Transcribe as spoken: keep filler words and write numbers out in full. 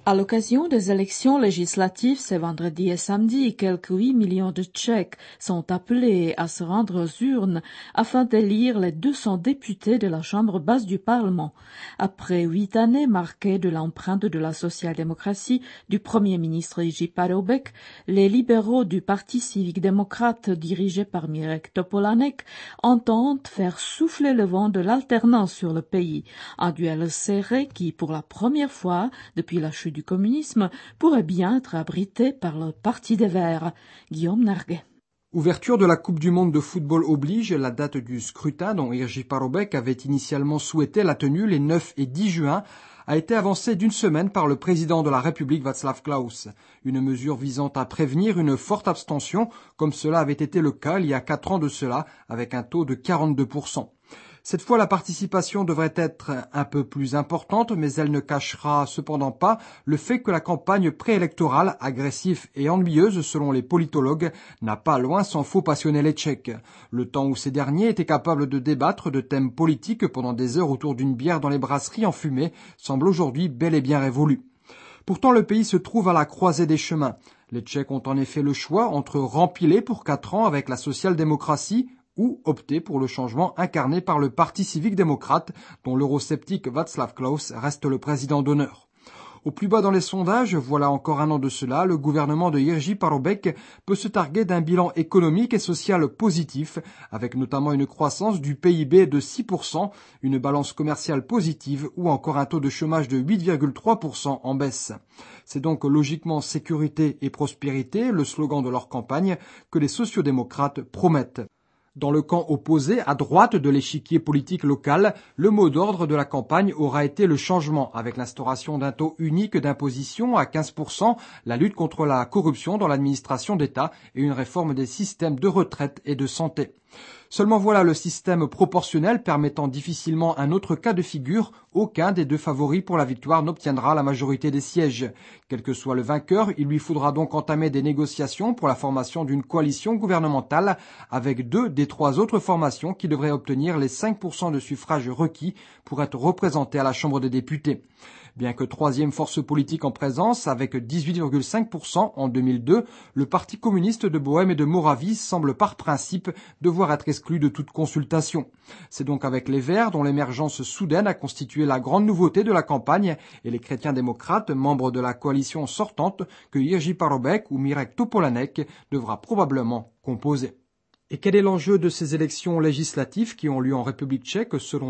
À l'occasion des élections législatives ce vendredi et samedi, quelques huit millions de Tchèques sont appelés à se rendre aux urnes afin d'élire les deux cents députés de la Chambre basse du Parlement. Après huit années marquées de l'empreinte de la social-démocratie du Premier ministre Jiří Paroubek, les libéraux du Parti civique-démocrate dirigé par Mirek Topolánek entendent faire souffler le vent de l'alternance sur le pays. Un duel serré qui, pour la première fois depuis la chute du communisme, pourrait bien être abrité par le Parti des Verts. Guillaume Narguet. Ouverture de la Coupe du monde de football oblige, la date du scrutin dont Jiří Paroubek avait initialement souhaité la tenue les neuf et dix juin a été avancée d'une semaine par le président de la République Václav Klaus. Une mesure visant à prévenir une forte abstention, comme cela avait été le cas il y a quatre ans de cela, avec un taux de quarante-deux pour cent. Cette fois, la participation devrait être un peu plus importante, mais elle ne cachera cependant pas le fait que la campagne préélectorale, agressive et ennuyeuse selon les politologues, n'a pas loin s'en faut passionner les Tchèques. Le temps où ces derniers étaient capables de débattre de thèmes politiques pendant des heures autour d'une bière dans les brasseries enfumées semble aujourd'hui bel et bien révolu. Pourtant, le pays se trouve à la croisée des chemins. Les Tchèques ont en effet le choix entre rempiler pour quatre ans avec la social-démocratie ou opter pour le changement incarné par le Parti civique-démocrate, dont l'eurosceptique Václav Klaus reste le président d'honneur. Au plus bas dans les sondages, voilà encore un an de cela, le gouvernement de Jiří Paroubek peut se targuer d'un bilan économique et social positif, avec notamment une croissance du P I B de six pour cent, une balance commerciale positive ou encore un taux de chômage de huit virgule trois pour cent en baisse. C'est donc logiquement sécurité et prospérité, le slogan de leur campagne, que les sociodémocrates promettent. Dans le camp opposé, à droite de l'échiquier politique local, le mot d'ordre de la campagne aura été le changement, avec l'instauration d'un taux unique d'imposition à quinze pour cent, la lutte contre la corruption dans l'administration d'État et une réforme des systèmes de retraite et de santé. Seulement voilà, le système proportionnel permettant difficilement un autre cas de figure, aucun des deux favoris pour la victoire n'obtiendra la majorité des sièges. Quel que soit le vainqueur, il lui faudra donc entamer des négociations pour la formation d'une coalition gouvernementale avec deux des trois autres formations qui devraient obtenir les cinq pour cent de suffrages requis pour être représentées à la Chambre des députés. Bien que troisième force politique en présence, avec dix-huit virgule cinq pour cent en deux mille deux, le Parti communiste de Bohême et de Moravie semble par principe devoir être exclu de toute consultation. C'est donc avec les Verts, dont l'émergence soudaine a constitué la grande nouveauté de la campagne, et les chrétiens démocrates, membres de la coalition sortante, que Jiří Paroubek ou Mirek Topolánek devra probablement composer. Et quel est l'enjeu de ces élections législatives qui ont lieu en République tchèque selon